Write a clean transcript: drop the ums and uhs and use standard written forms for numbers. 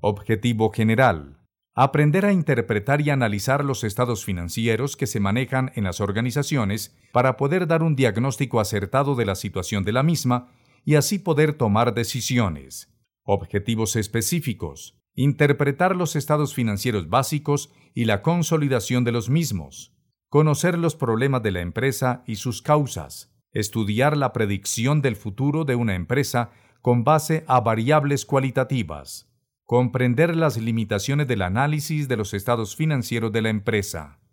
Objetivo general: aprender a interpretar y analizar los estados financieros que se manejan en las organizaciones para poder dar un diagnóstico acertado de la situación de la misma y así poder tomar decisiones. Objetivos específicos: interpretar los estados financieros básicos y la consolidación de los mismos, conocer los problemas de la empresa y sus causas, estudiar la predicción del futuro de una empresa con base a variables cualitativas, comprender las limitaciones del análisis de los estados financieros de la empresa.